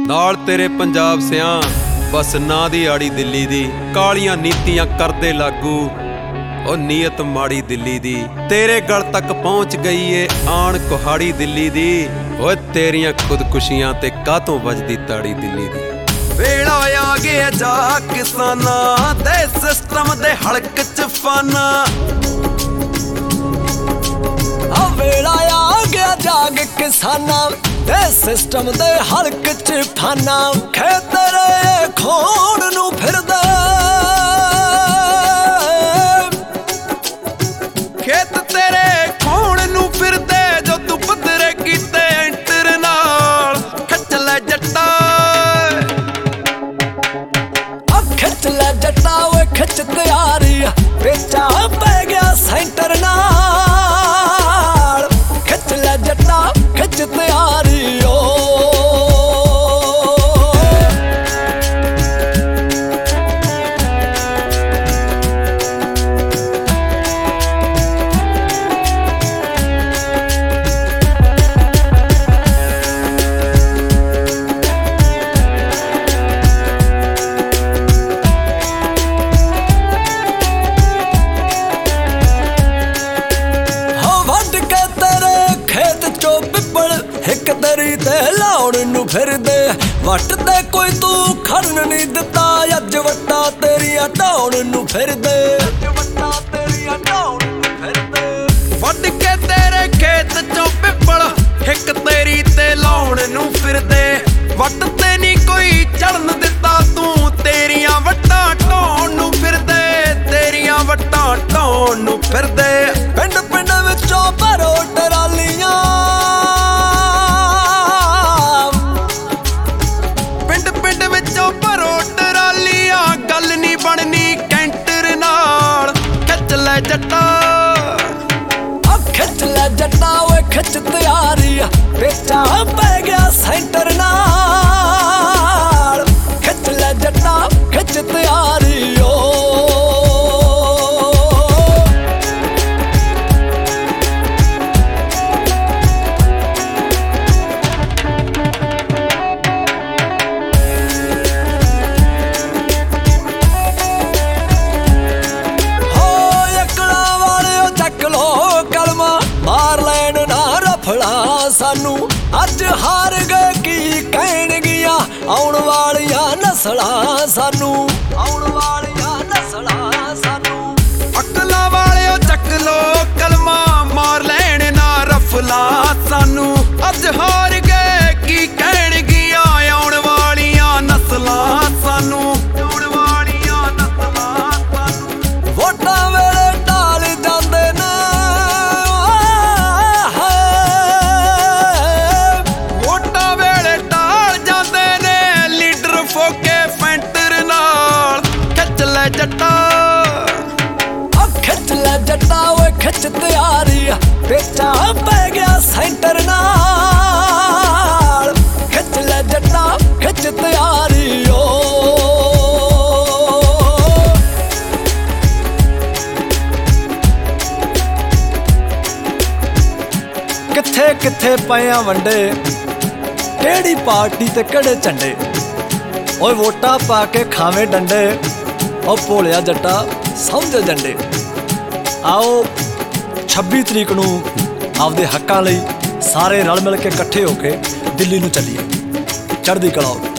नाल तेरे पंजाब सियां बस ना दी आड़ी दिल्ली दी। कालियां नीतियां करदे लागू ओ नीयत माड़ी दिल्ली दी। तेरे गल तक पहुंच गई है आन कुहाड़ी दिल्ली दी। ओ तेरियां खुदकुशियां ते कातों वजदी ताड़ी दिल्ली दी। वेला आ गया जा किसाना दे सिस्टम दे हड़क च फाना। वेला आ गया जाग किसाना दे सिस्टम दे हड़क च फाना। खेतरे खोण नू फिरदे खेत तेरे खोण नू फिरदे जो तू पदरे कीते एंटर नाल। खच ले जट्टा खिच ले जट्टा वे खिच तैयारी बेचा पै गया सेंटर नाल। खिच ले जट्टा खिच तैयारी ओ दरी ते लाउण नू फिरदे। वट ते कोई तू खड़न नहीं दिता अज वट्टा तेरिया ढाउण नू फिरदे। वड के तेरे खेत चों पिपल हिक तेरी ते लाउण नू फिरदे। वट ते नी कोई चढ़न दिता तू तेरियां वट्टां ढाउण नू फिरदे। तेरियां वट्टां ढाउण नू फिरदे। पिंड पिंड विचों भरो टरालियां जट्टा खिच ले जट्टा वे खिच तैयारी बेचा पै गया सेंटर नाल। खिच ले जट्टा खिच तैयारी ओ सानू अज हार गए की कहणगियां आउण वालियां नस्लां सानू। आउण वालियां नस्लां सानू अकलां वालिओ चक लो कलमा मार लैण ना रफला सानू। अज हार गए की कहणगियां आउण वालियां नस्लां सानू। आउण वालियां नस्लां सानू वोटां वेले टाल जांदे ने जट्टा खिच ले जट्टा वे खिच तैयारी बेचा पै गया सेंटर नाल। खिच ले जट्टा खिच तैयारी ओ किथे किथे पया वंडे केड़ी पार्टी ते केड़े झंडे। ओए वोटां पा के खावे डंडे ओ भोलिया जट्टा समझ जंडे। आओ 26 तरीक नूं आपदे हक्कां लई सारे रल मिल के इकट्ठे होके दिल्ली नूं चलीए। चढ़दी कला।